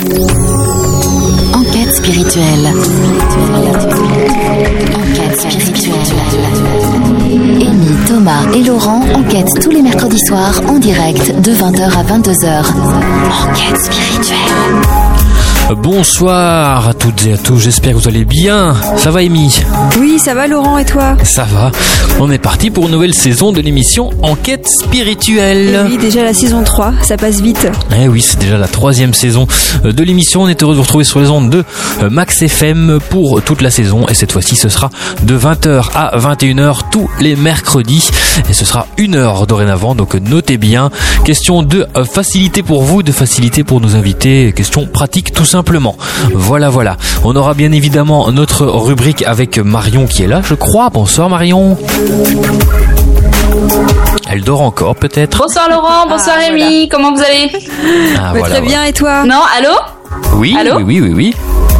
Enquête spirituelle. Enquête spirituelle. Amy, Thomas et Laurent enquêtent tous les mercredis soirs en direct de 20h à 22h. Enquête spirituelle. Bonsoir à toutes et à tous, j'espère que vous allez bien. Ça va Amy ? Oui, ça va Laurent, et toi ? Ça va. On est parti pour une nouvelle saison de l'émission Enquête spirituelle. Oui, déjà la saison 3, ça passe vite. Eh oui, c'est déjà la 3e saison de l'émission. On est heureux de vous retrouver sur les ondes de Max FM pour toute la saison. Et cette fois-ci, ce sera de 20h à 21h tous les mercredis. Et ce sera 1 heure dorénavant, donc notez bien. Question de facilité pour vous, de facilité pour nos invités. Question pratique tout simplement. Voilà. On aura bien évidemment notre rubrique avec Marion qui est là, je crois. Bonsoir Marion. Elle dort encore peut-être. Bonsoir Laurent, bonsoir Amy, voilà. Comment vous allez ? Très bien, et toi ? Non, allô ? Oui, allô ? Oui.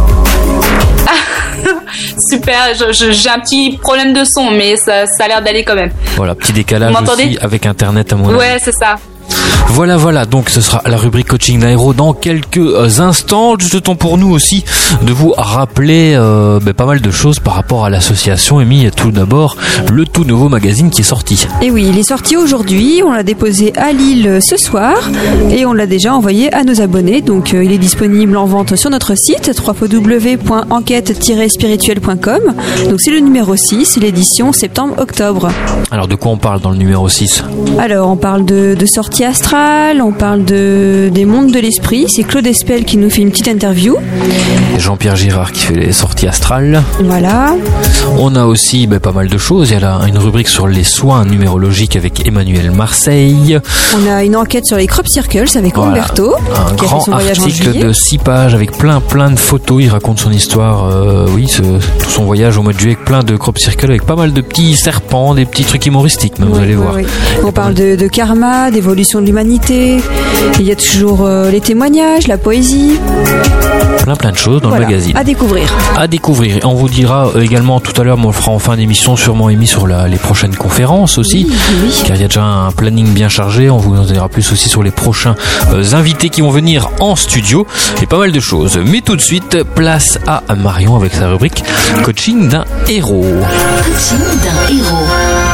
Super, j'ai un petit problème de son, mais ça a l'air d'aller quand même. Voilà, petit décalage aussi avec Internet à mon avis. Ouais, c'est ça. Voilà, donc ce sera la rubrique coaching d'aéro dans quelques instants. Juste temps pour nous aussi de vous rappeler pas mal de choses par rapport à l'association. Amy, tout d'abord, le tout nouveau magazine qui est sorti. Et oui, il est sorti aujourd'hui, on l'a déposé à Lille ce soir et on l'a déjà envoyé à nos abonnés. Donc il est disponible en vente sur notre site www.enquête-spirituelle.com. Donc c'est le numéro 6, l'édition septembre-octobre. Alors de quoi on parle dans le numéro 6 ? Alors on parle de sortie astrale, on parle des mondes de l'esprit. C'est Claude Espel qui nous fait une petite interview. Et Jean-Pierre Girard qui fait les sorties astrales. Voilà. On a aussi pas mal de choses. Il y a une rubrique sur les soins numérologiques avec Emmanuel Marseille. On a une enquête sur les crop circles avec Umberto. Un grand article de 6 pages avec plein de photos. Il raconte son histoire, tout son voyage au mois de juillet avec plein de crop circles, avec pas mal de petits serpents, des petits trucs humoristiques, vous allez voir. Oui. On parle de karma, d'évolution de l'humanité. Il y a toujours les témoignages, la poésie. Plein de choses dans le magazine. À découvrir. Et on vous dira également tout à l'heure, on le fera en fin d'émission sûrement émis sur les prochaines conférences aussi. Oui. Car il y a déjà un planning bien chargé. On vous en dira plus aussi sur les prochains invités qui vont venir en studio. Et pas mal de choses. Mais tout de suite, place à Marion avec sa rubrique Coaching d'un héros. Coaching d'un héros.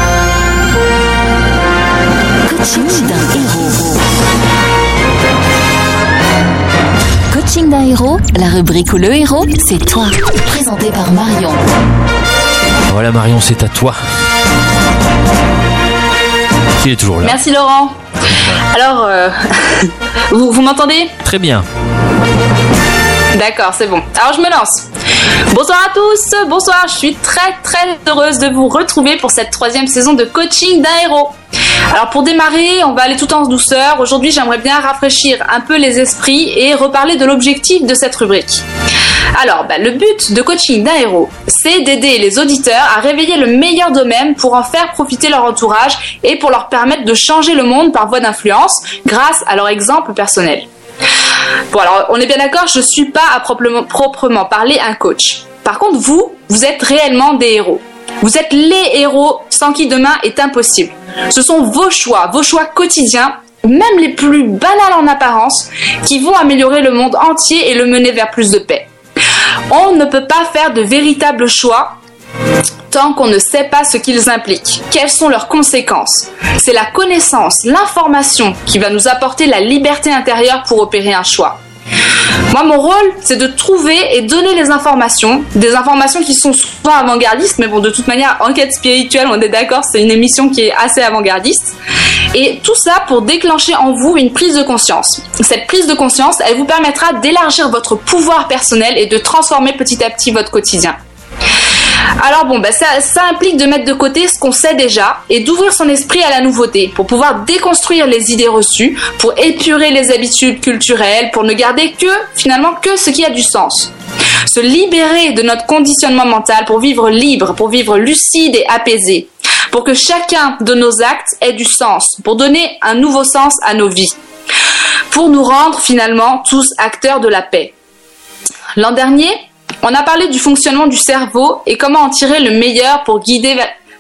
Coaching d'un héros. Coaching d'un héros, la rubrique où le héros, c'est toi. Présenté par Marion. Voilà Marion, c'est à toi. Il est toujours là. Merci Laurent. Alors, vous m'entendez ? Très bien. D'accord, c'est bon. Alors je me lance. Bonsoir à tous, bonsoir. Je suis très heureuse de vous retrouver pour cette 3e saison de Coaching d'un héros. Alors pour démarrer, on va aller tout en douceur. Aujourd'hui, j'aimerais bien rafraîchir un peu les esprits et reparler de l'objectif de cette rubrique. Alors, le but de Coaching d'un héros, c'est d'aider les auditeurs à réveiller le meilleur d'eux-mêmes pour en faire profiter leur entourage et pour leur permettre de changer le monde par voie d'influence grâce à leur exemple personnel. Bon, alors, on est bien d'accord, je suis pas à proprement parler un coach. Par contre, vous êtes réellement des héros. Vous êtes les héros sans qui demain est impossible. Ce sont vos choix quotidiens, même les plus banals en apparence, qui vont améliorer le monde entier et le mener vers plus de paix. On ne peut pas faire de véritables choix tant qu'on ne sait pas ce qu'ils impliquent. Quelles sont leurs conséquences ? C'est la connaissance, l'information qui va nous apporter la liberté intérieure pour opérer un choix. Moi, mon rôle, c'est de trouver et donner des informations qui sont souvent avant-gardistes, mais bon, de toute manière, Enquête spirituelle, on est d'accord, c'est une émission qui est assez avant-gardiste. Et tout ça pour déclencher en vous une prise de conscience. Cette prise de conscience, elle vous permettra d'élargir votre pouvoir personnel et de transformer petit à petit votre quotidien. Alors ça implique de mettre de côté ce qu'on sait déjà et d'ouvrir son esprit à la nouveauté pour pouvoir déconstruire les idées reçues, pour épurer les habitudes culturelles, pour ne garder que ce qui a du sens. Se libérer de notre conditionnement mental pour vivre libre, pour vivre lucide et apaisé, pour que chacun de nos actes ait du sens, pour donner un nouveau sens à nos vies, pour nous rendre finalement tous acteurs de la paix. L'an dernier, on a parlé du fonctionnement du cerveau et comment en tirer le meilleur pour guider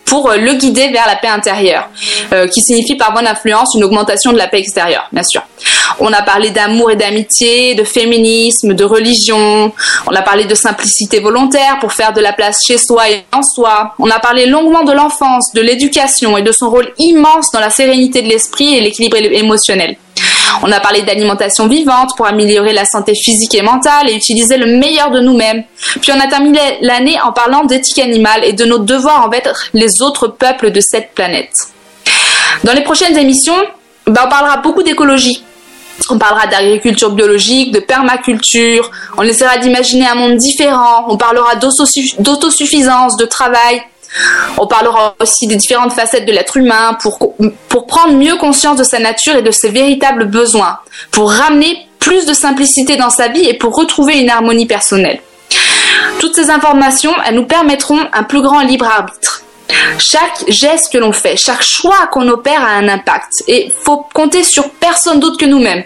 pour le guider vers la paix intérieure, qui signifie par bonne influence une augmentation de la paix extérieure, bien sûr. On a parlé d'amour et d'amitié, de féminisme, de religion. On a parlé de simplicité volontaire pour faire de la place chez soi et en soi. On a parlé longuement de l'enfance, de l'éducation et de son rôle immense dans la sérénité de l'esprit et l'équilibre émotionnel. On a parlé d'alimentation vivante pour améliorer la santé physique et mentale et utiliser le meilleur de nous-mêmes. Puis on a terminé l'année en parlant d'éthique animale et de nos devoirs envers les autres peuples de cette planète. Dans les prochaines émissions, on parlera beaucoup d'écologie. On parlera d'agriculture biologique, de permaculture, on essaiera d'imaginer un monde différent, on parlera d'autosuffisance, de travail. On parlera aussi des différentes facettes de l'être humain pour prendre mieux conscience de sa nature et de ses véritables besoins, pour ramener plus de simplicité dans sa vie et pour retrouver une harmonie personnelle. Toutes ces informations, elles nous permettront un plus grand libre arbitre. Chaque geste que l'on fait, chaque choix qu'on opère a un impact et faut compter sur personne d'autre que nous-mêmes.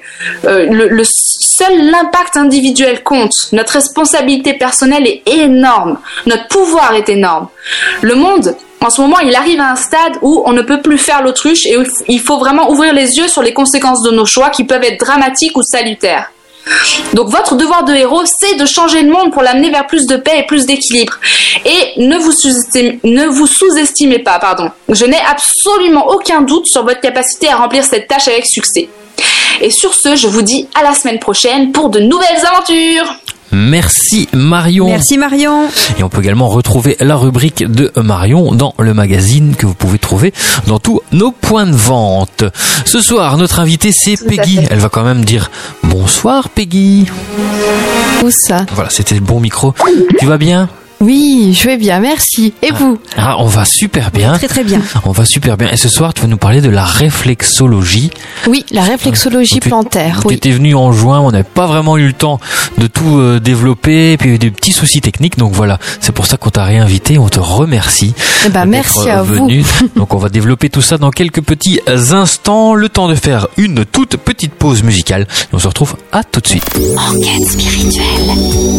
Seul l'impact individuel compte. Notre responsabilité personnelle est énorme. Notre pouvoir est énorme. Le monde, en ce moment, il arrive à un stade où on ne peut plus faire l'autruche et où il faut vraiment ouvrir les yeux sur les conséquences de nos choix qui peuvent être dramatiques ou salutaires. Donc votre devoir de héros, c'est de changer le monde pour l'amener vers plus de paix et plus d'équilibre. Et ne vous sous-estimez pas, Je n'ai absolument aucun doute sur votre capacité à remplir cette tâche avec succès. Et sur ce, je vous dis à la semaine prochaine pour de nouvelles aventures. Merci Marion. Merci Marion. Et on peut également retrouver la rubrique de Marion dans le magazine que vous pouvez trouver dans tous nos points de vente. Ce soir, notre invitée c'est Peggy. Elle va quand même dire bonsoir Peggy. Où ça ? Voilà, c'était le bon micro. Tu vas bien ? Oui, je vais bien, merci. Et vous ? On va super bien. Très très bien. On va super bien. Et ce soir, tu vas nous parler de la réflexologie. Oui, la réflexologie plantaire. Tu étais venu en juin, on n'avait pas vraiment eu le temps de tout développer, et puis il y a eu des petits soucis techniques. Donc voilà, c'est pour ça qu'on t'a réinvité. On te remercie. Merci à vous. Donc on va développer tout ça dans quelques petits instants. Le temps de faire une toute petite pause musicale. Et on se retrouve à tout de suite. Enquête spirituelle.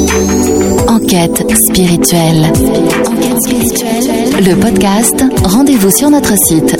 Enquête spirituelle. Le podcast, rendez-vous sur notre site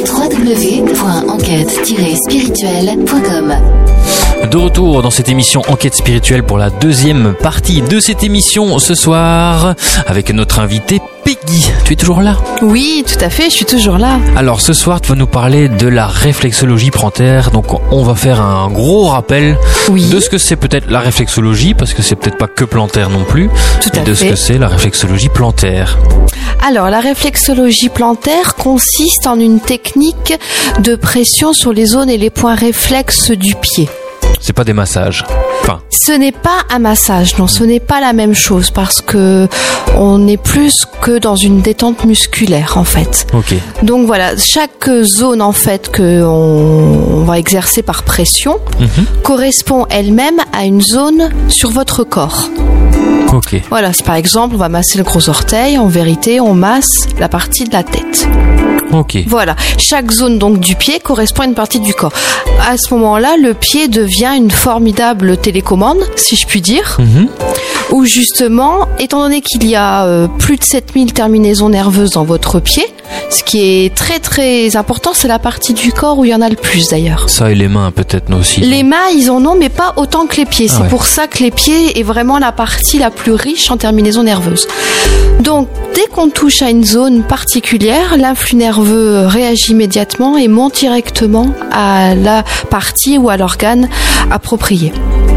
www.enquête-spirituelle.com. De retour dans cette émission Enquête spirituelle pour la deuxième partie de cette émission ce soir avec notre invité Peggy. Tu es toujours là ? Oui, tout à fait, je suis toujours là. Alors ce soir, tu vas nous parler de la réflexologie plantaire. Donc on va faire un gros rappel de ce que c'est peut-être la réflexologie, parce que c'est peut-être pas que plantaire non plus, et de ce que c'est la réflexologie plantaire. Alors la réflexologie plantaire consiste en une technique de pression sur les zones et les points réflexes du pied. C'est pas des massages. Ce n'est pas un massage, non, ce n'est pas la même chose parce que on est plus que dans une détente musculaire en fait. Ok. Donc voilà, chaque zone en fait que on va exercer par pression correspond elle-même à une zone sur votre corps. Ok. Voilà, par exemple, on va masser le gros orteil, en vérité, on masse la partie de la tête. Ok. Voilà, chaque zone donc du pied correspond à une partie du corps. À ce moment-là, le pied devient une formidable télécommande, si je puis dire, où justement, étant donné qu'il y a plus de 7000 terminaisons nerveuses dans votre pied, ce qui est très très important, c'est la partie du corps où il y en a le plus d'ailleurs. Ça et les mains peut-être aussi. Les mains, ils en ont, mais pas autant que les pieds. C'est pour ça que les pieds est vraiment la partie la plus riche en terminaisons nerveuses. Donc, dès qu'on touche à une zone particulière, l'influx nerveux réagit immédiatement et monte directement à la partie ou à l'organe approprié.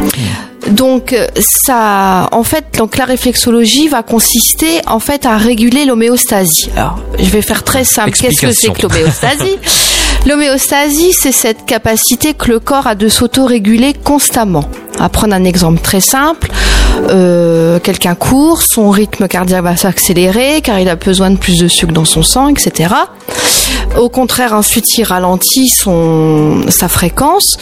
Donc ça, en fait, donc la réflexologie va consister en fait à réguler l'homéostasie. Alors, je vais faire très simple. Qu'est-ce que c'est que l'homéostasie ? L'homéostasie, c'est cette capacité que le corps a de s'auto-réguler constamment. On va prendre un exemple très simple. Quelqu'un court, son rythme cardiaque va s'accélérer car il a besoin de plus de sucre dans son sang, etc. Au contraire, ensuite, il ralentit sa fréquence.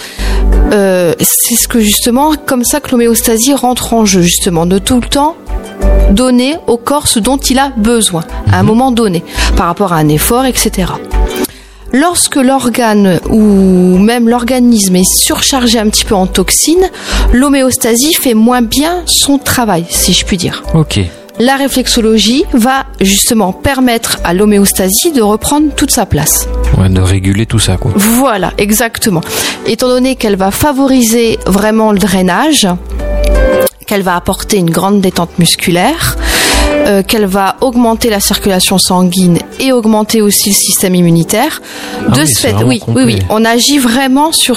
C'est ce que justement, comme ça que l'homéostasie rentre en jeu, justement, de tout le temps donner au corps ce dont il a besoin à un moment donné, par rapport à un effort, etc. Lorsque l'organe ou même l'organisme est surchargé un petit peu en toxines, l'homéostasie fait moins bien son travail, si je puis dire. Ok. la réflexologie va justement permettre à l'homéostasie de reprendre toute sa place. Ouais, de réguler tout ça, quoi. Voilà, exactement. Étant donné qu'elle va favoriser vraiment le drainage, qu'elle va apporter une grande détente musculaire, qu'elle va augmenter la circulation sanguine et augmenter aussi le système immunitaire. De ce fait, oui, on agit vraiment sur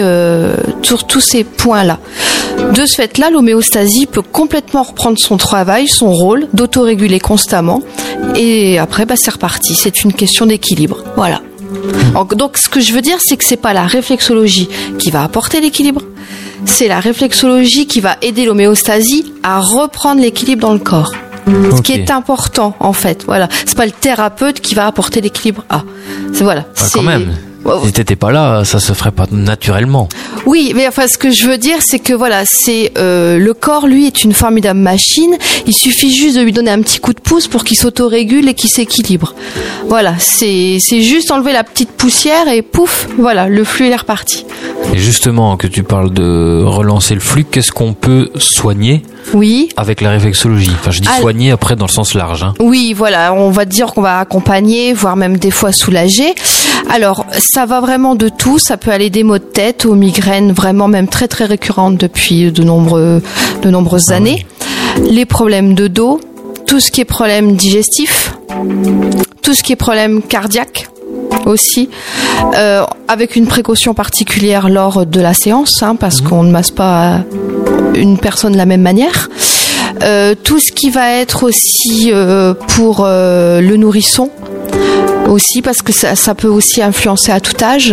tous ces points-là. De ce fait-là, l'homéostasie peut complètement reprendre son travail, son rôle, d'autoréguler constamment. Et après, c'est reparti. C'est une question d'équilibre. Voilà. Donc, ce que je veux dire, c'est que c'est pas la réflexologie qui va apporter l'équilibre. C'est la réflexologie qui va aider l'homéostasie à reprendre l'équilibre dans le corps. Ce qui est important, en fait. Voilà. C'est pas le thérapeute qui va apporter l'équilibre. Quand même. Si t'étais pas là, ça se ferait pas naturellement. Oui, mais enfin, ce que je veux dire, c'est que le corps, lui, est une formidable machine. Il suffit juste de lui donner un petit coup de pouce pour qu'il s'autorégule et qu'il s'équilibre. Voilà, c'est juste enlever la petite poussière et pouf, voilà, le flux il est reparti. Et justement, que tu parles de relancer le flux, qu'est-ce qu'on peut soigner? Oui. Avec la réflexologie. Enfin, je dis soigner après dans le sens large. Hein. Oui, voilà. On va dire qu'on va accompagner, voire même des fois soulager. Alors, ça va vraiment de tout. Ça peut aller des maux de tête aux migraines vraiment même très très récurrentes depuis de nombreuses années. Oui. Les problèmes de dos, tout ce qui est problème digestif, tout ce qui est problème cardiaque aussi, avec une précaution particulière lors de la séance, parce qu'on ne masse pas une personne de la même manière. Tout ce qui va être aussi pour le nourrisson aussi, parce que ça peut aussi influencer à tout âge.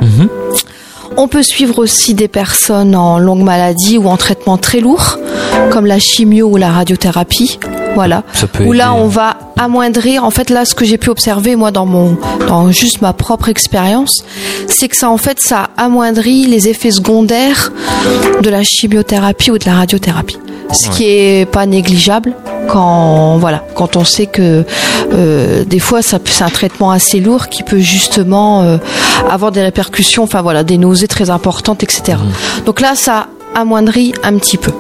On peut suivre aussi des personnes en longue maladie ou en traitement très lourd, comme la chimio ou la radiothérapie. Voilà. Où là, on va amoindrir. En fait, là, ce que j'ai pu observer, moi, dans juste ma propre expérience, c'est que ça amoindrit les effets secondaires de la chimiothérapie ou de la radiothérapie. Ce qui est pas négligeable quand on sait que des fois c'est un traitement assez lourd qui peut justement avoir des répercussions, des nausées très importantes, etc. Donc là, ça amoindrit un petit peu.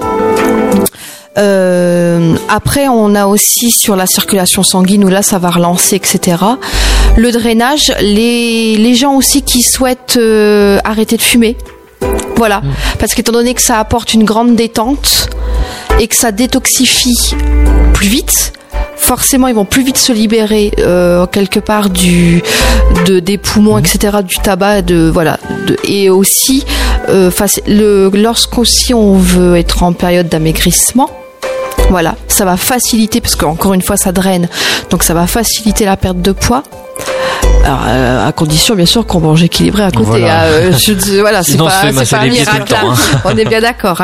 Après, on a aussi sur la circulation sanguine où là ça va relancer, etc. Le drainage, les gens aussi qui souhaitent arrêter de fumer, voilà, parce qu'étant donné que ça apporte une grande détente et que ça détoxifie plus vite, forcément ils vont plus vite se libérer quelque part des poumons, etc., du tabac, et aussi lorsqu'aussi on veut être en période d'amaigrissement. Voilà, ça va faciliter, parce qu'encore une fois ça draine, donc ça va faciliter la perte de poids. Alors, à condition bien sûr qu'on mange équilibré à côté. Voilà, c'est sinon, pas un miracle. On est bien d'accord.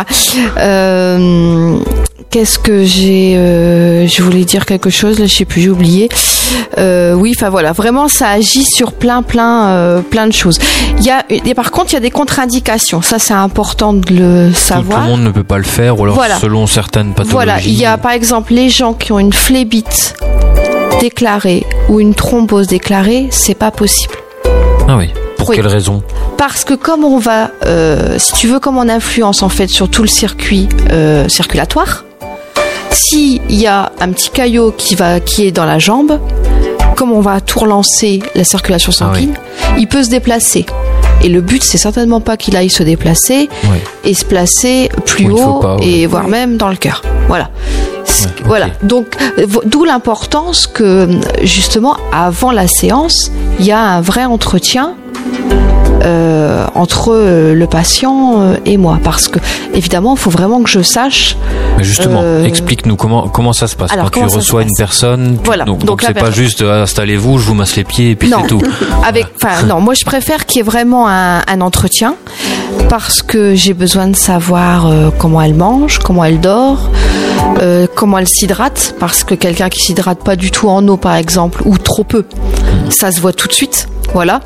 Qu'est-ce que je voulais dire quelque chose, là, je sais plus, j'ai oublié. Vraiment, ça agit sur plein de choses. Par contre, il y a des contre-indications. Ça, c'est important de le savoir. Tout le monde ne peut pas le faire, ou alors selon certaines pathologies. Voilà, il y a par exemple les gens qui ont une phlébite déclarée ou une thrombose déclarée, c'est pas possible. Ah oui. Pour quelle raison? Parce que comme on va, si tu veux, comme on influence en fait sur tout le circuit circulatoire, s'il y a un petit caillot qui est dans la jambe, comme on va tout relancer la circulation sanguine, il peut se déplacer. Et le but, c'est certainement pas qu'il aille se déplacer et se placer plus haut et voire même dans le cœur. Voilà. Voilà. Donc, d'où l'importance que, justement, avant la séance, il y a un vrai entretien entre le patient et moi, parce que évidemment il faut vraiment que je sache. Mais justement, explique-nous comment ça se passe. Alors, quand tu reçois une personne, donc c'est pas juste installez-vous, je vous masse les pieds et puis c'est tout. Non, moi je préfère qu'il y ait vraiment un entretien, parce que j'ai besoin de savoir comment elle mange, comment elle dort, comment elle s'hydrate, parce que quelqu'un qui s'hydrate pas du tout en eau par exemple, ou trop peu, ça se voit tout de suite. Voilà.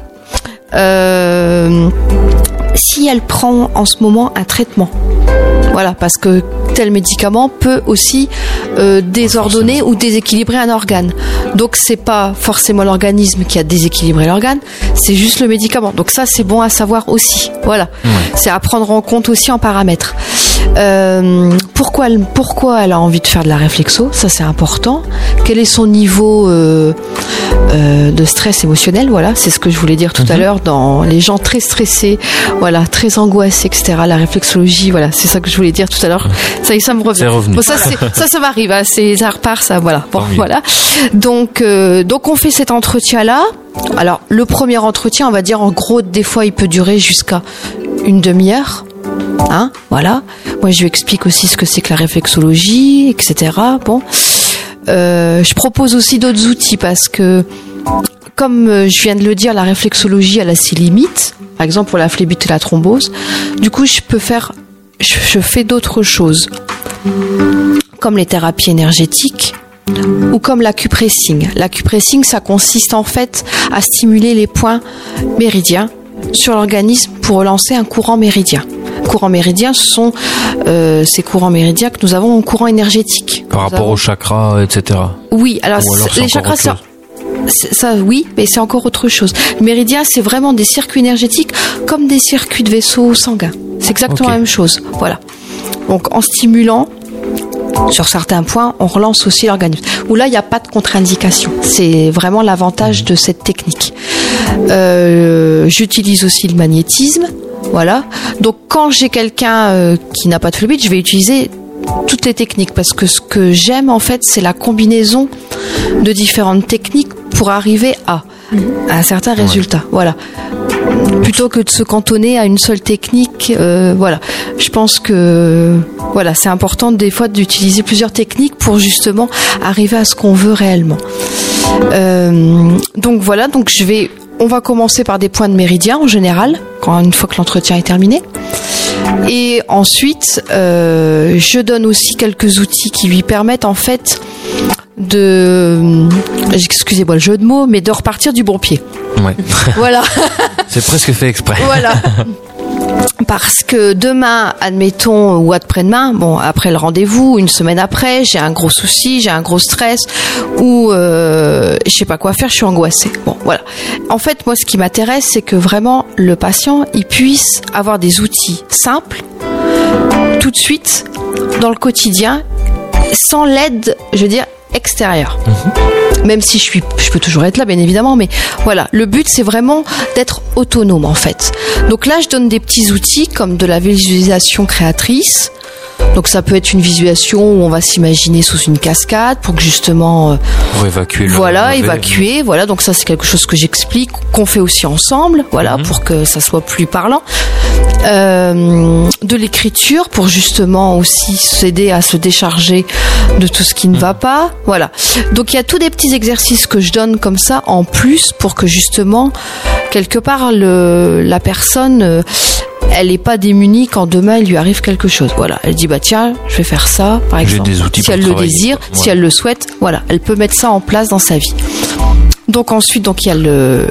Si elle prend en ce moment un traitement, voilà, parce que tel médicament peut aussi désordonner ou déséquilibrer un organe. Donc c'est pas forcément l'organisme qui a déséquilibré l'organe, c'est juste le médicament. Donc ça c'est bon à savoir aussi. Voilà, c'est à prendre en compte aussi en paramètres. pourquoi elle a envie de faire de la réflexo, ça c'est important. Quel est son niveau de stress émotionnel, voilà, c'est ce que je voulais dire tout à l'heure, dans les gens très stressés, voilà, très angoissés, etc. La réflexologie, voilà, c'est ça que je voulais dire tout à l'heure. Ça me revient. C'est revenu. Bon, ça m'arrive, hein, ça repart, ça, voilà. Bon, voilà. Donc on fait cet entretien-là. Alors, le premier entretien, on va dire, en gros, des fois, il peut durer jusqu'à une demi-heure. Hein, voilà. Moi, je lui explique aussi ce que c'est que la réflexologie, etc. Bon. Je propose aussi d'autres outils parce que, comme je viens de le dire, la réflexologie, elle a ses limites. Par exemple, pour la phlébite et la thrombose. Du coup, je fais d'autres choses. Comme les thérapies énergétiques. Ou comme l'acupressing. L'acupressing, ça consiste en fait à stimuler les points méridiens sur l'organisme pour relancer un courant méridien. Courants méridiens, ce sont ces courants méridiens que nous avons en courant énergétique. Par rapport aux chakras, etc. Oui, alors les chakras, ça, oui, mais c'est encore autre chose. Le méridien, c'est vraiment des circuits énergétiques comme des circuits de vaisseau sanguin. C'est exactement la même chose. Voilà. Donc en stimulant, sur certains points, on relance aussi l'organisme. Où là, il n'y a pas de contre-indication. C'est vraiment l'avantage de cette technique. J'utilise aussi le magnétisme. Voilà. Donc, quand j'ai quelqu'un qui n'a pas de phlébite, je vais utiliser toutes les techniques parce que ce que j'aime, en fait, c'est la combinaison de différentes techniques pour arriver à un certain résultat. Voilà. Plutôt que de se cantonner à une seule technique, voilà. Je pense que voilà, c'est important des fois d'utiliser plusieurs techniques pour justement arriver à ce qu'on veut réellement. Donc voilà, donc on va commencer par des points de méridien en général, une fois que l'entretien est terminé. Et ensuite, je donne aussi quelques outils qui lui permettent en fait excusez-moi le jeu de mots, mais de repartir du bon pied. Ouais. Voilà. C'est presque fait exprès. Voilà. Parce que demain, admettons, ou après-demain, bon, après le rendez-vous, une semaine après, j'ai un gros souci, j'ai un gros stress, ou je sais pas quoi faire, je suis angoissée. Bon, voilà. En fait, moi, ce qui m'intéresse, c'est que vraiment le patient, il puisse avoir des outils simples, tout de suite, dans le quotidien, sans l'aide, je veux dire, extérieure. Même si je peux toujours être là, bien évidemment, mais voilà. Le but, c'est vraiment d'être autonome, en fait. Donc là, je donne des petits outils comme de la visualisation créatrice. Donc ça peut être une visualisation où on va s'imaginer sous une cascade pour que justement pour évacuer évacuer, voilà. Donc ça, c'est quelque chose que j'explique, qu'on fait aussi ensemble, voilà, pour que ça soit plus parlant. De l'écriture pour justement aussi s'aider à se décharger de tout ce qui ne va pas, voilà. Donc il y a tous des petits exercices que je donne comme ça en plus pour que justement quelque part la personne elle n'est pas démunie quand demain il lui arrive quelque chose. Voilà, elle dit bah tiens, je vais faire ça par exemple. Si elle le désire, si elle le souhaite, voilà, elle peut mettre ça en place dans sa vie. Donc ensuite, il y a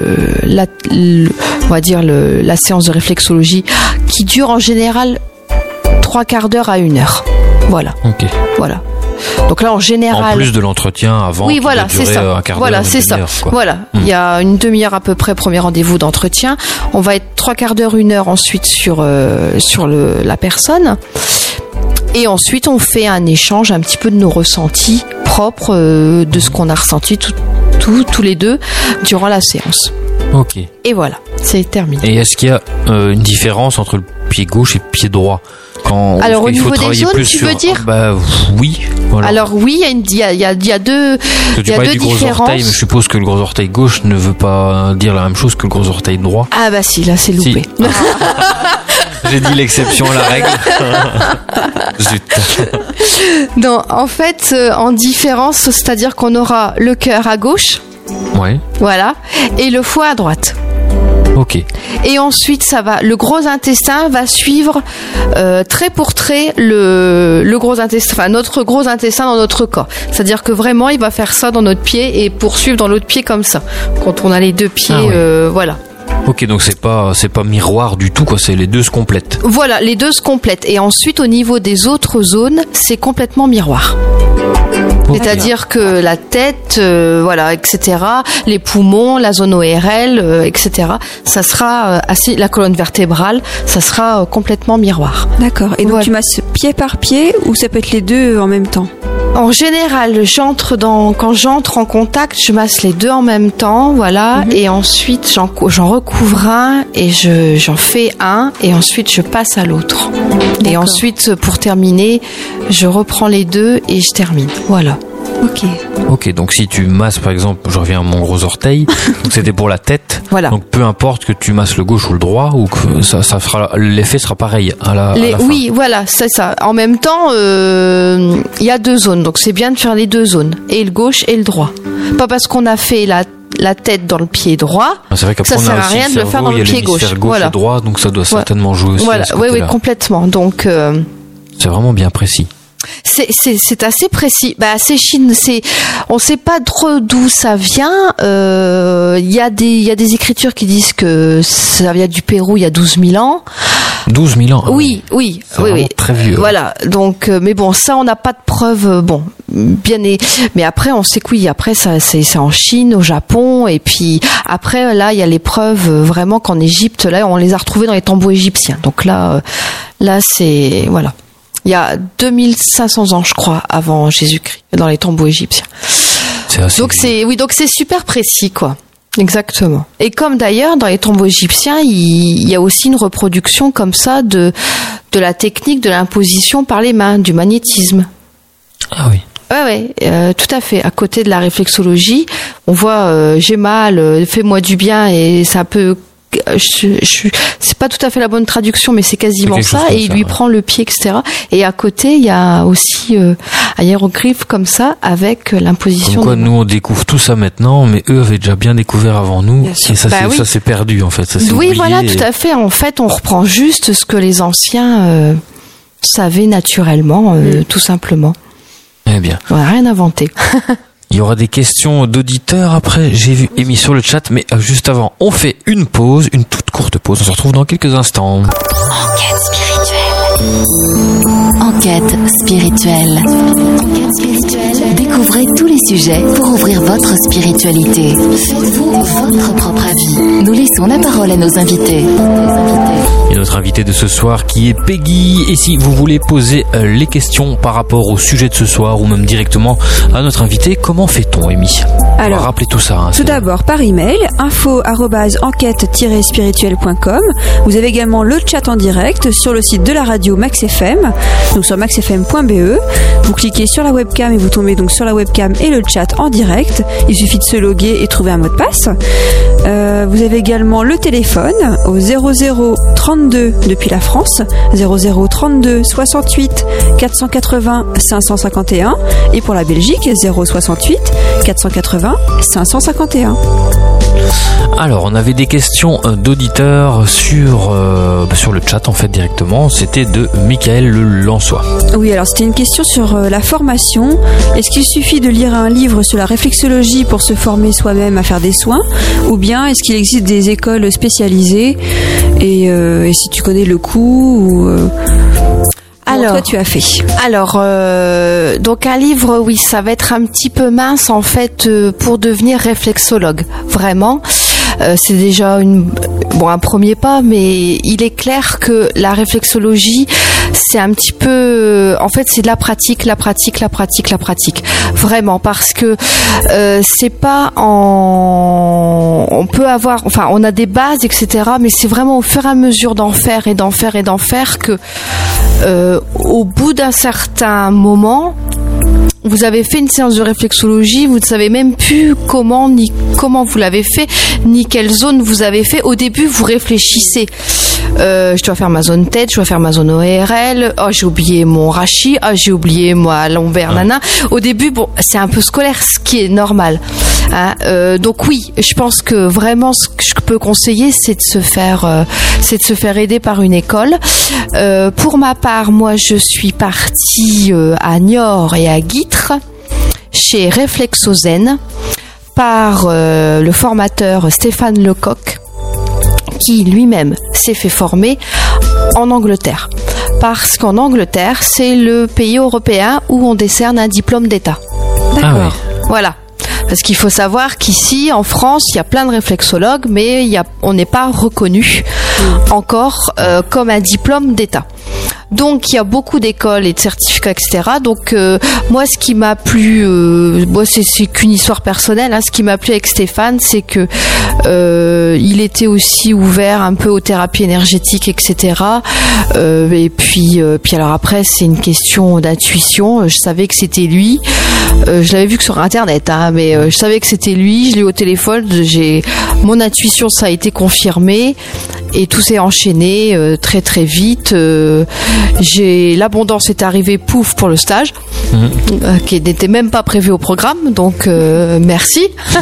on va dire la séance de réflexologie qui dure en général 3/4 d'heure à 1 heure. Voilà. Ok. Voilà. Donc là, en général. En plus de l'entretien avant. Oui, voilà, c'est ça. Un quart d'heure, voilà, c'est ça. Voilà. Il y a une demi-heure à peu près, premier rendez-vous d'entretien. On va être 3/4 d'heure, 1 heure ensuite sur la personne. Et ensuite, on fait un échange un petit peu de nos ressentis propres, de ce qu'on a ressenti tous les deux durant la séance. Ok. Et voilà, c'est terminé. Et est-ce qu'il y a une différence entre le pied gauche et le pied droit alors au niveau des zones, tu veux dire? Bah oui. Voilà. Alors oui, il y a deux différences. Gros orteil, mais je suppose que le gros orteil gauche ne veut pas dire la même chose que le gros orteil droit. Ah bah si, là c'est loupé. Si. J'ai dit l'exception à la règle. Zut. Non, en fait, en différence, c'est-à-dire qu'on aura le cœur à gauche. Ouais. Voilà. Et le foie à droite. Ok. Et ensuite, le gros intestin va suivre trait pour trait le gros intestin, enfin notre gros intestin dans notre corps. C'est-à-dire que vraiment, il va faire ça dans notre pied et poursuivre dans l'autre pied comme ça. Quand on a les deux pieds, voilà. Ok, donc c'est pas miroir du tout, quoi. C'est les deux se complètent. Voilà, les deux se complètent. Et ensuite, au niveau des autres zones, c'est complètement miroir. C'est-à-dire que la tête, voilà, etc., les poumons, la zone ORL, etc., ça sera la colonne vertébrale, ça sera complètement miroir. D'accord. Et donc tu masses pied par pied ou ça peut être les deux en même temps? En général, quand j'entre en contact, je masse les deux en même temps, voilà, et ensuite j'en recouvre un et j'en fais un et ensuite je passe à l'autre. Et ensuite, pour terminer, je reprends les deux et je termine. Voilà. Ok, donc si tu masses, par exemple, je reviens à mon gros orteil, donc c'était pour la tête. Voilà. Donc peu importe que tu masses le gauche ou le droit, ou que l'effet sera pareil à la fin. Oui, voilà, c'est ça. En même temps, il y a deux zones, donc c'est bien de faire les deux zones, et le gauche et le droit. Pas parce qu'on a fait la tête dans le pied droit, c'est vrai qu'après ça sert à rien de le faire dans le pied gauche. Voilà. Et droit, donc ça doit certainement jouer aussi. Voilà, oui, complètement. Donc c'est vraiment bien précis. C'est assez précis. On sait pas trop d'où ça vient. Il y a des écritures qui disent que ça vient du Pérou il y a 12 000 ans. 12 000 ans. Oui. Très vieux. Voilà. Donc, mais bon, ça, on n'a pas de preuves. Bon, mais après, on sait que oui. Après, ça, c'est en Chine, au Japon, et puis après, là, il y a les preuves vraiment qu'en Égypte, là, on les a retrouvées dans les tombeaux égyptiens. Donc là, c'est voilà. Il y a 2500 ans, je crois, avant Jésus-Christ, dans les tombeaux égyptiens. Donc c'est super précis, quoi. Exactement. Et comme d'ailleurs, dans les tombeaux égyptiens, il y a aussi une reproduction comme ça de la technique de l'imposition par les mains, du magnétisme. Ah oui. Ouais, tout à fait. À côté de la réflexologie, on voit j'ai mal, fais-moi du bien, et c'est un peu c'est pas tout à fait la bonne traduction, mais c'est quasiment ça, et il lui prend le pied, etc. Et à côté, il y a aussi un hiéroglyphe comme ça avec l'imposition. Comme quoi, nous on découvre tout ça maintenant, mais eux avaient déjà bien découvert avant nous, et ça s'est perdu en fait. Ça s'est oublié, voilà, tout à fait. En fait, on reprend juste ce que les anciens savaient naturellement, tout simplement. Eh bien. On n'a rien inventé. Il y aura des questions d'auditeurs après, j'ai vu Amy sur le chat, mais juste avant, on fait une pause, une toute courte pause, on se retrouve dans quelques instants. Enquête spirituelle. Découvrez tous les sujets pour ouvrir votre spiritualité. Faites-vous votre propre avis. Nous laissons la parole à nos invités. Et notre invité de ce soir qui est Peggy. Et si vous voulez poser les questions par rapport au sujet de ce soir ou même directement à notre invité, comment fait-on, Amy? Alors, on va rappeler tout ça. Tout d'abord par email, info@enquête-spirituelle.com. Vous avez également le chat en direct sur le site de la radio Max FM, donc sur maxfm.be. Vous cliquez sur la webcam et vous tombez donc sur la webcam et le chat en direct. Il suffit de se loguer et trouver un mot de passe. Vous avez également le téléphone au 0032 depuis la France, 0032 68 480 551, et pour la Belgique 068 480 551. Alors, on avait des questions d'auditeurs sur le chat en fait directement. C'était de Michael Le Lançois. Oui, alors c'était une question sur la formation. Est-ce qu'il suffit de lire un livre sur la réflexologie pour se former soi-même à faire des soins, ou bien est-ce qu'il existe des écoles spécialisées, et si tu connais le coût ou alors, toi, tu as fait. Alors, donc un livre, oui, ça va être un petit peu mince en fait pour devenir réflexologue. Vraiment, c'est déjà un premier pas, mais il est clair que la réflexologie, c'est un petit peu, en fait, c'est de la pratique. Vraiment, parce que c'est pas on peut avoir, enfin, on a des bases, etc. Mais c'est vraiment au fur et à mesure d'en faire que au bout d'un certain moment, vous avez fait une séance de réflexologie, vous ne savez même plus comment vous l'avez fait, ni quelle zone vous avez fait. Au début, vous réfléchissez. Je dois faire ma zone tête, je dois faire ma zone ORL. Oh, j'ai oublié mon rachis. Oh, j'ai oublié ma lombaire, nana. Au début, bon, c'est un peu scolaire, ce qui est normal. Hein, donc oui, je pense que vraiment ce que je peux conseiller, c'est de se faire aider par une école. Pour ma part, moi, je suis partie à Niort et à Guîtres chez Réflexozen par le formateur Stéphane Lecoq, qui lui-même s'est fait former en Angleterre. Parce qu'en Angleterre, c'est le pays européen où on décerne un diplôme d'État. D'accord. Ah oui. Voilà. Parce qu'il faut savoir qu'ici, en France, il y a plein de réflexologues, mais on n'est pas reconnu encore comme un diplôme d'État. Donc il y a beaucoup d'écoles et de certificats, etc. Donc moi, ce qui m'a plu, c'est qu'une histoire personnelle. Ce qui m'a plu avec Stéphane, c'est que il était aussi ouvert un peu aux thérapies énergétiques, etc. Et puis alors après, c'est une question d'intuition. Je savais que c'était lui. Je l'avais vu que sur Internet, mais je savais que c'était lui. Je l'ai eu au téléphone. Mon intuition, ça a été confirmé. Et tout s'est enchaîné très très vite. L'abondance est arrivée pouf pour le stage, qui n'était même pas prévu au programme, donc merci.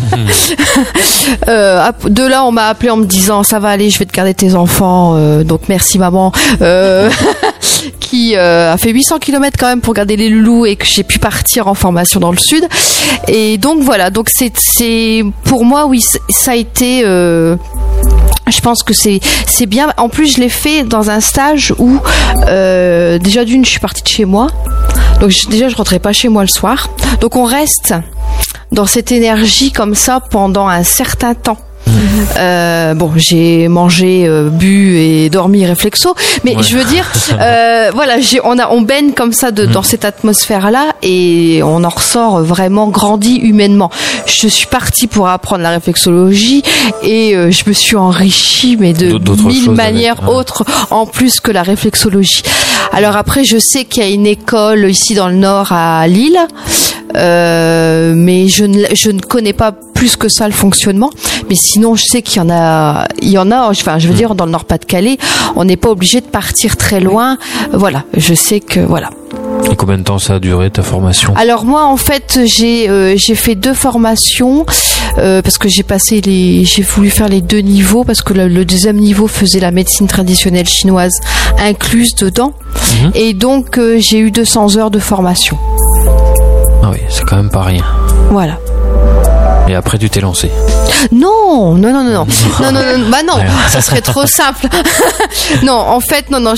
De là, on m'a appelé en me disant ça va aller, je vais te garder tes enfants, donc merci maman, qui a fait 800 km quand même pour garder les loulous et que j'ai pu partir en formation dans le sud. Et donc voilà, donc c'est pour moi, oui, ça a été... je pense que c'est bien. En plus, je l'ai fait dans un stage où déjà d'une, je suis partie de chez moi. Donc déjà, je rentrais pas chez moi le soir. Donc on reste dans cette énergie comme ça pendant un certain temps. J'ai mangé, bu et dormi réflexo, mais je veux dire, voilà, on baigne comme ça dans cette atmosphère-là et on en ressort vraiment grandi humainement. Je suis partie pour apprendre la réflexologie et je me suis enrichie, mais de mille manières autres en plus que la réflexologie. Alors après, je sais qu'il y a une école ici dans le Nord à Lille. Mais je ne connais pas plus que ça le fonctionnement. Mais sinon, je sais qu'il y en a. Enfin, je veux dire, dans le Nord-Pas-de-Calais, on n'est pas obligé de partir très loin. Voilà, je sais que voilà. Et combien de temps ça a duré ta formation ? Alors moi, en fait, j'ai fait 2 formations parce que j'ai voulu faire les 2 niveaux parce que le deuxième niveau faisait la médecine traditionnelle chinoise incluse dedans. Et donc j'ai eu 200 heures de formation. Ah oui, c'est quand même pas rien. Voilà. Et après, tu t'es lancé. Non. Bah non, ça serait trop simple. Non, en fait, non.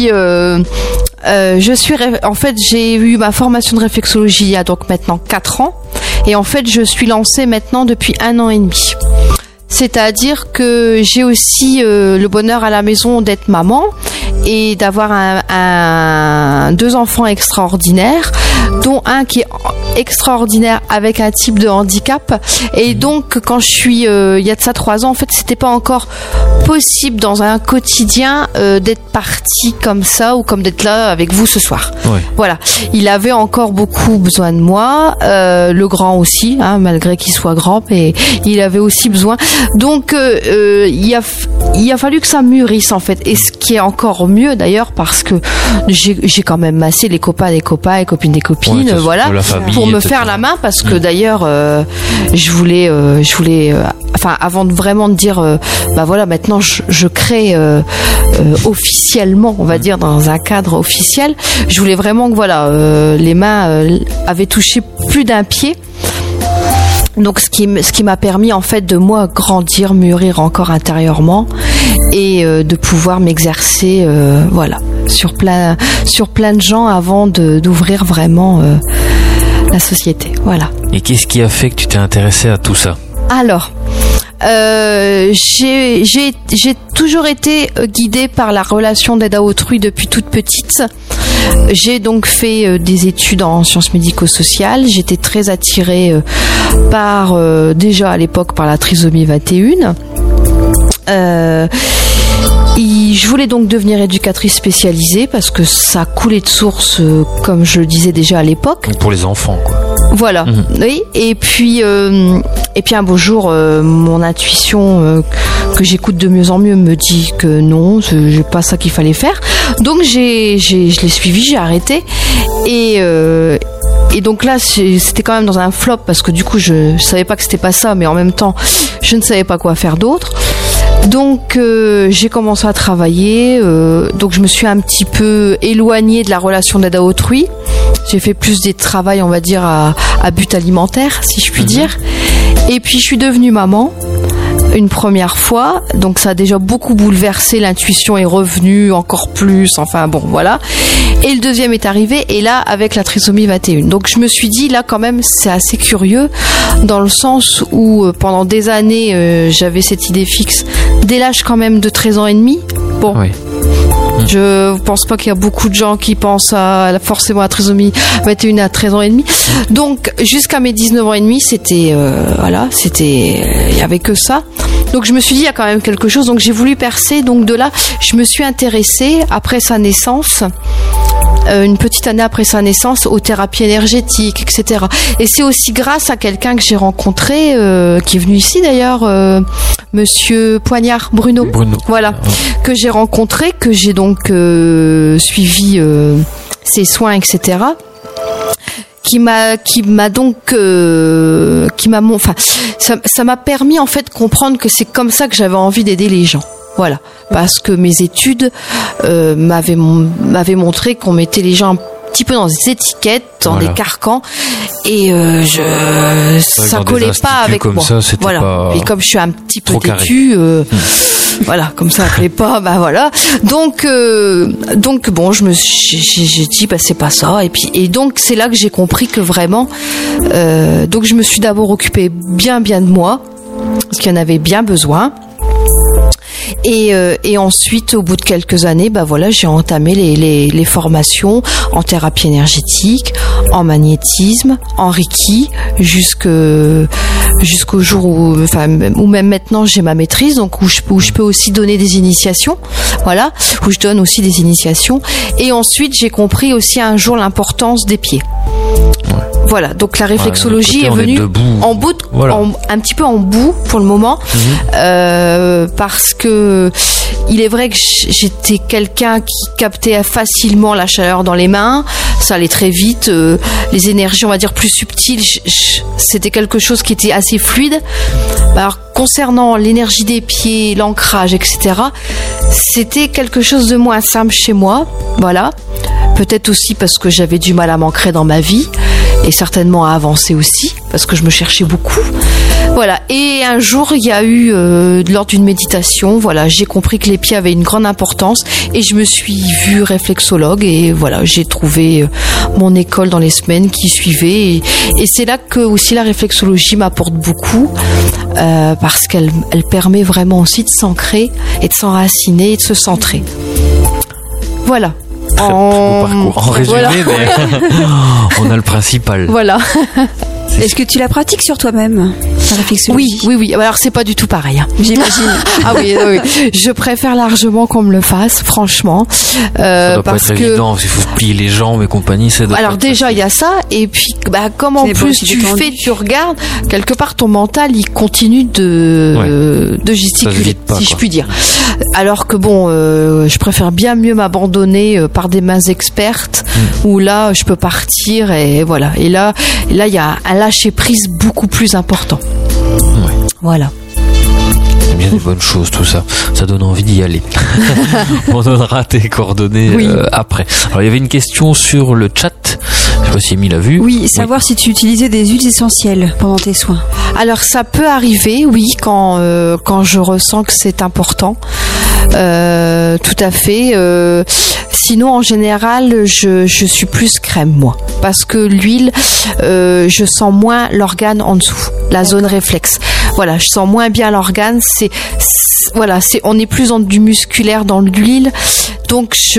En fait, j'ai eu ma formation de réflexologie il y a donc maintenant 4 ans. Et en fait, je suis lancée maintenant depuis 1 an et demi. C'est-à-dire que j'ai aussi le bonheur à la maison d'être maman et d'avoir 2 enfants extraordinaires, dont un qui est extraordinaire avec un type de handicap. Et donc, quand je suis, il y a de ça 3 ans, en fait, c'était pas encore possible dans un quotidien d'être partie comme ça ou comme d'être là avec vous ce soir. Ouais. Voilà. Il avait encore beaucoup besoin de moi, le grand aussi, malgré qu'il soit grand, mais il avait aussi besoin. Donc, il a fallu que ça mûrisse en fait. Et ce qui est encore mieux d'ailleurs, parce que j'ai quand même massé les copains des copains et copines des copines, voilà, pour me faire la main, parce que d'ailleurs, je voulais, enfin, avant de vraiment de dire, bah voilà, maintenant je crée officiellement, on va dire, dans un cadre officiel. Je voulais vraiment que voilà, les mains avaient touché plus d'un pied. Donc ce qui m'a permis en fait de moi grandir, mûrir encore intérieurement et de pouvoir m'exercer voilà, sur plein de gens avant d'ouvrir vraiment la société. Voilà. Et qu'est-ce qui a fait que tu t'es intéressée à tout ça ? Alors, j'ai toujours été guidée par la relation d'aide à autrui depuis toute petite. J'ai donc fait des études en sciences médico-sociales. J'étais très attirée par, déjà à l'époque, par la trisomie 21. Je voulais donc devenir éducatrice spécialisée parce que ça coulait de source, comme je le disais déjà à l'époque. Donc pour les enfants, quoi. Voilà, oui. Et puis un beau jour, mon intuition que j'écoute de mieux en mieux me dit que non, c'est pas ça qu'il fallait faire. Donc je l'ai suivi, j'ai arrêté et donc là c'était quand même dans un flop parce que du coup je savais pas que c'était pas ça, mais en même temps je ne savais pas quoi faire d'autre. Donc j'ai commencé à travailler, donc je me suis un petit peu éloignée de la relation d'aide à autrui. J'ai fait plus des travails, on va dire, à but alimentaire, si je puis dire. Et puis je suis devenue maman. une première fois, donc ça a déjà beaucoup bouleversé, l'intuition est revenue encore plus, enfin bon, voilà. Et le deuxième est arrivé, et là, avec la trisomie 21. Donc je me suis dit, là quand même, c'est assez curieux, dans le sens où pendant des années, j'avais cette idée fixe, dès l'âge quand même de 13 ans et demi, bon... Oui. Je pense pas qu'il y a beaucoup de gens qui pensent forcément à trisomie 21 à 13 ans et demi. Donc, jusqu'à mes 19 ans et demi, c'était, il y avait que ça. Donc, je me suis dit, il y a quand même quelque chose. Donc, j'ai voulu percer. Donc, de là, je me suis intéressée, après sa naissance, une petite année après sa naissance, aux thérapies énergétiques, etc. Et c'est aussi grâce à quelqu'un que j'ai rencontré, qui est venu ici d'ailleurs, Monsieur Poignard, Bruno. Voilà, que j'ai rencontré, que j'ai donc suivi ses soins, etc. Ça m'a permis en fait de comprendre que c'est comme ça que j'avais envie d'aider les gens. Voilà, parce que mes études m'avaient montré qu'on mettait les gens un petit peu dans des étiquettes, dans des carcans, et ça collait pas avec moi. Ça, voilà. Pas... Et comme je suis un petit peu têtue, voilà, comme ça collait pas, bah voilà. Donc bon, j'ai dit bah c'est pas ça, et donc c'est là que j'ai compris que vraiment, donc je me suis d'abord occupée bien de moi, parce qu'il y en avait bien besoin. Et ensuite, au bout de quelques années, bah voilà, j'ai entamé les formations en thérapie énergétique, en magnétisme, en Reiki, jusqu'au jour où même maintenant j'ai ma maîtrise, donc où je peux aussi donner des initiations, voilà, où je donne aussi des initiations. Et ensuite, j'ai compris aussi un jour l'importance des pieds. Voilà, donc la réflexologie est venue en bout, un petit peu en bout pour le moment, parce que il est vrai que j'étais quelqu'un qui captait facilement la chaleur dans les mains, ça allait très vite, les énergies on va dire plus subtiles, c'était quelque chose qui était assez fluide. Alors concernant l'énergie des pieds, l'ancrage, etc., c'était quelque chose de moins simple chez moi, voilà. Peut-être aussi parce que j'avais du mal à m'ancrer dans ma vie, et certainement à avancer aussi, parce que je me cherchais beaucoup. Voilà. Et un jour, il y a eu, lors d'une méditation, voilà, j'ai compris que les pieds avaient une grande importance, et je me suis vue réflexologue, et voilà, j'ai trouvé mon école dans les semaines qui suivaient, et c'est là que aussi la réflexologie m'apporte beaucoup, parce qu'elle permet vraiment aussi de s'ancrer, et de s'enraciner, et de se centrer. Voilà. En résumé, voilà. Mais on a le principal. Voilà. Est-ce que tu la pratiques sur toi-même, la réflexologie ? Oui. Alors c'est pas du tout pareil, hein. J'imagine. Ah oui. Je préfère largement qu'on me le fasse, franchement. Ça doit pas être évident, il faut plier les jambes et compagnie. Alors déjà il y a ça, et puis comme en plus tu regardes, quelque part ton mental il continue de gesticuler, si je puis dire. Alors que bon, je préfère bien mieux m'abandonner par des mains expertes, où là je peux partir, et voilà. Et là il y a un lâcher prise beaucoup plus important. Voilà. C'est bien des bonnes choses tout ça. Ça donne envie d'y aller. On donnera tes coordonnées après. Alors il y avait une question sur le chat. Je sais pas si Amy l'a vu. Oui, savoir si tu utilisais des huiles essentielles pendant tes soins. Alors ça peut arriver, oui, quand je ressens que c'est important. Tout à fait. Sinon, en général, je suis plus crème, moi, parce que l'huile, je sens moins l'organe en dessous, la zone réflexe. Voilà, je sens moins bien l'organe. On est plus dans du musculaire dans l'huile. Donc si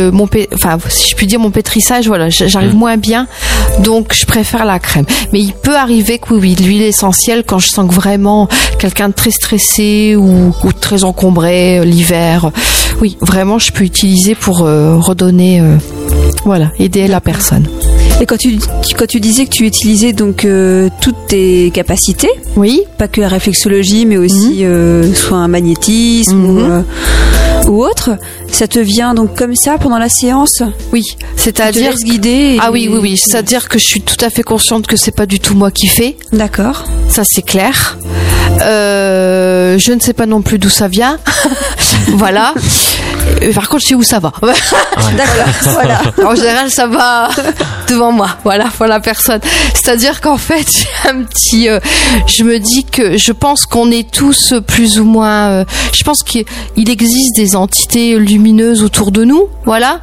je puis dire, mon pétrissage, voilà, j'arrive moins bien. Donc je préfère la crème. Mais il peut arriver que oui, l'huile essentielle, quand je sens que vraiment quelqu'un de très stressé ou très encombré l'hiver, oui, vraiment je peux utiliser pour redonner, aider la personne. Et quand tu disais que tu utilisais donc toutes tes capacités, oui, pas que la réflexologie, mais aussi soit un magnétisme ou autre, ça te vient donc comme ça pendant la séance ? Oui, c'est-à-dire tu te laisses guider. Oui, c'est-à-dire que je suis tout à fait consciente que c'est pas du tout moi qui fais. D'accord. Ça c'est clair. Je ne sais pas non plus d'où ça vient. Voilà. Par contre, je sais où ça va. D'accord, voilà. En général, ça va devant moi. Voilà, pour la personne. C'est-à-dire qu'en fait, j'ai un petit. Je me dis que je pense qu'on est tous plus ou moins. Je pense qu'il existe des entités lumineuses autour de nous. Voilà.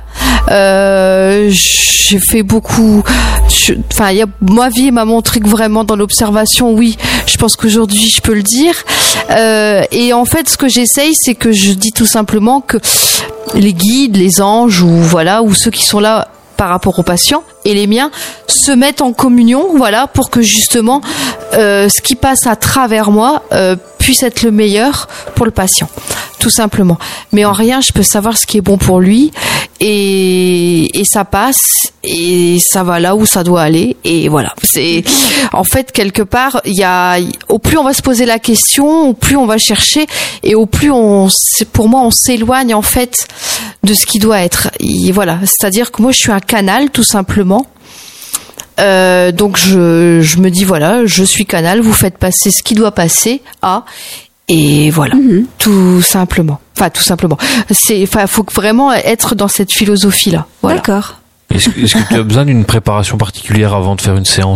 J'ai fait beaucoup. Ma vie m'a montré que vraiment dans l'observation, oui, je pense qu'aujourd'hui je peux le dire. Et en fait, ce que j'essaye, c'est que je dis tout simplement que les guides, les anges, ou ceux qui sont là par rapport aux patients et les miens se mettent en communion, voilà, pour que justement ce qui passe à travers moi puisse être le meilleur pour le patient, tout simplement. Mais en rien, je peux savoir ce qui est bon pour lui et ça passe et ça va là où ça doit aller et voilà. C'est en fait quelque part, au plus on va se poser la question, au plus on va chercher et au plus pour moi, on s'éloigne en fait de ce qui doit être. Et voilà, c'est-à-dire que moi, je suis un canal, tout simplement. Donc je me dis voilà, je suis canal, vous faites passer ce qui doit passer et voilà, tout simplement. Enfin, tout simplement. Faut vraiment être dans cette philosophie-là. Voilà. D'accord. Est-ce que tu as besoin d'une préparation particulière avant de faire une séance ?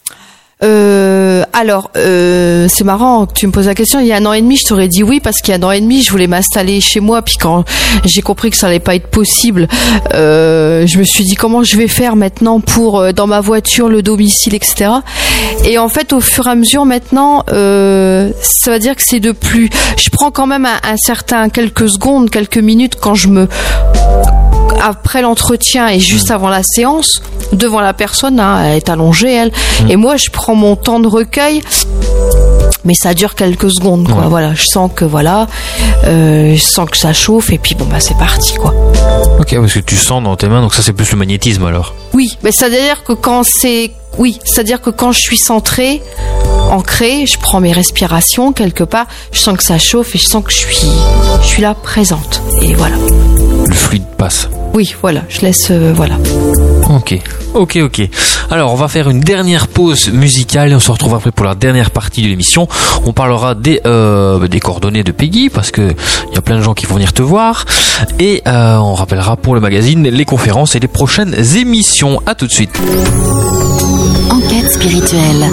Alors, c'est marrant que tu me poses la question. Il y a 1 an et demi, je t'aurais dit oui parce qu'il y a 1 an et demi, je voulais m'installer chez moi. Puis quand j'ai compris que ça allait pas être possible, je me suis dit comment je vais faire maintenant pour dans ma voiture, le domicile, etc. Et en fait, au fur et à mesure maintenant, ça veut dire que c'est de plus. Je prends quand même un certain quelques secondes, quelques minutes quand après l'entretien et juste avant la séance, devant la personne, elle est allongée, elle. Et moi, je prends mon temps de recueil, mais ça dure quelques secondes, quoi. Voilà, je sens que je sens que ça chauffe et puis c'est parti, quoi. Ok, parce que tu sens dans tes mains, donc ça c'est plus le magnétisme alors. Oui, mais c'est-à-dire que quand je suis centrée, ancrée, je prends mes respirations quelque part, je sens que ça chauffe et je sens que je suis là présente. Et voilà. Le fluide passe. Oui, voilà, je laisse, voilà. Ok. Alors, on va faire une dernière pause musicale et on se retrouve après pour la dernière partie de l'émission. On parlera des coordonnées de Peggy parce que il y a plein de gens qui vont venir te voir et on rappellera pour le magazine les conférences et les prochaines émissions. À tout de suite. Enquête spirituelle.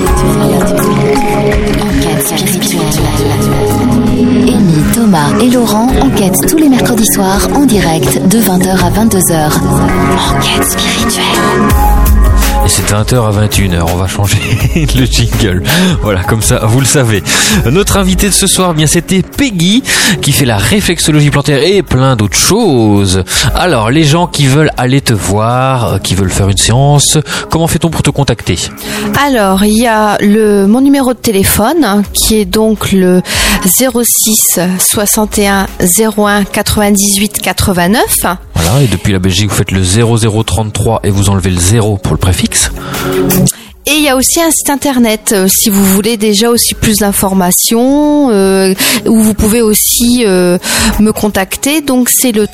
Amy, Thomas et Laurent enquêtent tous les mercredis soirs en direct de 20h à 22h. Enquête spirituelle. Et c'est 20h à 21h, on va changer le jingle. Voilà, comme ça, vous le savez. Notre invité de ce soir, bien, c'était Peggy, qui fait la réflexologie plantaire et plein d'autres choses. Alors, les gens qui veulent aller te voir, qui veulent faire une séance, comment fait-on pour te contacter ? Alors, il y a mon numéro de téléphone, qui est donc le 06 61 01 98 89. Voilà, et depuis la Belgique, vous faites le 0033 et vous enlevez le 0 pour le préfixe. Et il y a aussi un site internet, si vous voulez déjà aussi plus d'informations, où vous pouvez aussi me contacter. Donc c'est le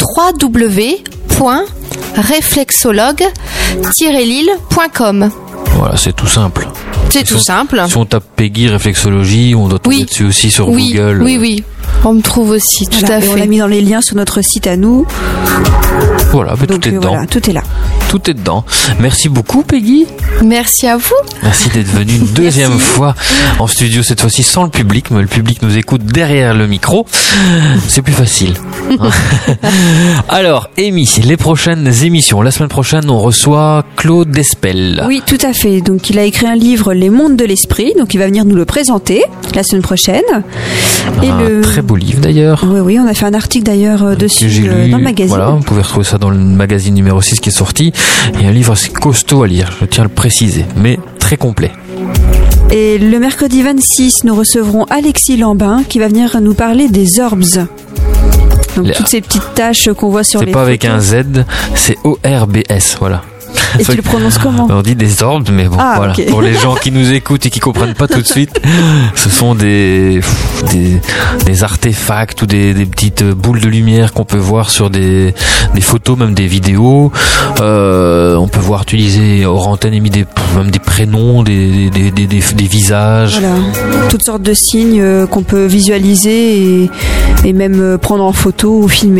www.reflexologue-lille.com. Voilà, c'est tout simple. C'est tout simple. Si on tape Peggy réflexologie, on doit tomber dessus aussi sur Google. Oui. On me trouve aussi, tout à fait. On l'a mis dans les liens sur notre site à nous. Voilà, mais tout est dedans. Voilà, tout est là. Tout est dedans. Merci beaucoup, Peggy. Merci à vous. Merci d'être venue une deuxième fois en studio, cette fois-ci sans le public, mais le public nous écoute derrière le micro. C'est plus facile. Alors, Amy, les prochaines émissions. La semaine prochaine, on reçoit Claude Despel. Oui, tout à fait. Donc, il a écrit un livre, Les Mondes de l'Esprit. Donc, il va venir nous le présenter la semaine prochaine. Très beau livre d'ailleurs. Oui, on a fait un article d'ailleurs dessus dans le magazine. Voilà, vous pouvez retrouver ça dans le magazine numéro 6 qui est sorti. Et un livre assez costaud à lire, je tiens à le préciser, mais très complet. Et le mercredi 26, nous recevrons Alexis Lambin qui va venir nous parler des orbs. Donc toutes ces petites taches qu'on voit sur les photos. C'est pas avec un Z, c'est ORBS, voilà. Et tu le prononces comment ? On dit des orbes, mais bon, voilà. Okay. Pour les gens qui nous écoutent et qui comprennent pas tout de suite, ce sont des artefacts ou des petites boules de lumière qu'on peut voir sur des photos, même des vidéos. On peut voir utiliser hors antenne même des prénoms, des visages. Voilà. Toutes sortes de signes qu'on peut visualiser et même prendre en photo ou filmer.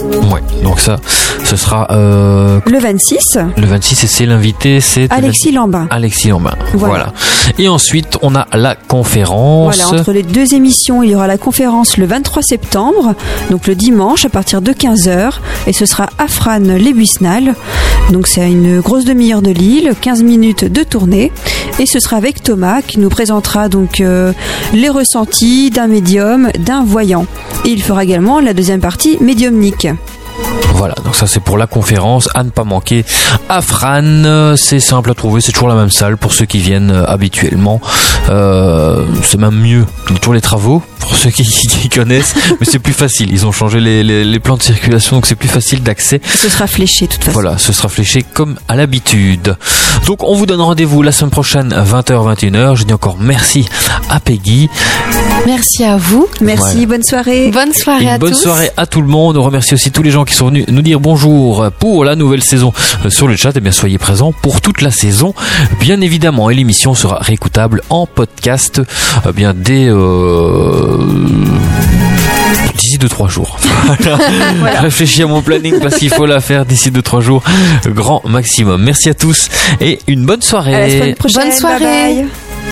Ouais, donc ça, ce sera le 26. Le 26, et c'est l'invité, c'est Alexis Lambin. Alexis Lambin. Voilà. Et ensuite, on a la conférence. Voilà, entre les deux émissions, il y aura la conférence le 23 septembre, donc le dimanche à partir de 15h, et ce sera à Frasnes-les-Buissenales. Donc c'est une grosse demi-heure de Lille, 15 minutes de tournée, et ce sera avec Thomas qui nous présentera donc les ressentis d'un médium, d'un voyant. Et il fera également la deuxième partie médiumnique. Voilà, donc ça c'est pour la conférence à ne pas manquer à Frasnes. C'est simple à trouver, c'est toujours la même salle pour ceux qui viennent habituellement. C'est même mieux pour les travaux, pour ceux qui connaissent, mais c'est plus facile. Ils ont changé les plans de circulation, donc c'est plus facile d'accès. Ce sera fléché de toute façon. Voilà, ce sera fléché comme à l'habitude. Donc on vous donne rendez-vous la semaine prochaine, 20h-21h. Je dis encore merci à Peggy. Merci à vous. Merci, voilà. Bonne soirée. Bonne soirée à tous. Bonne soirée à tout le monde. On remercie aussi tous les gens qui sont venus nous dire bonjour pour la nouvelle saison sur le chat. Et bien, soyez présents pour toute la saison, bien évidemment. Et l'émission sera réécoutable en podcast bien dès d'ici 2-3 jours. Voilà. Je réfléchis à mon planning parce qu'il faut la faire d'ici 2-3 jours, grand maximum. Merci à tous et une bonne soirée. À la semaine prochaine. Bonne soirée. Bye bye.